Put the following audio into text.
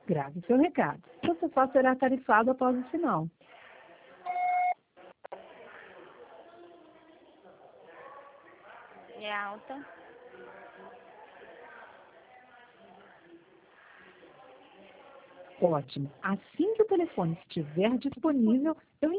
Grave seu recado. Seu sofá será tarifado após o sinal. É alta. Ótimo. Assim que o telefone estiver disponível, eu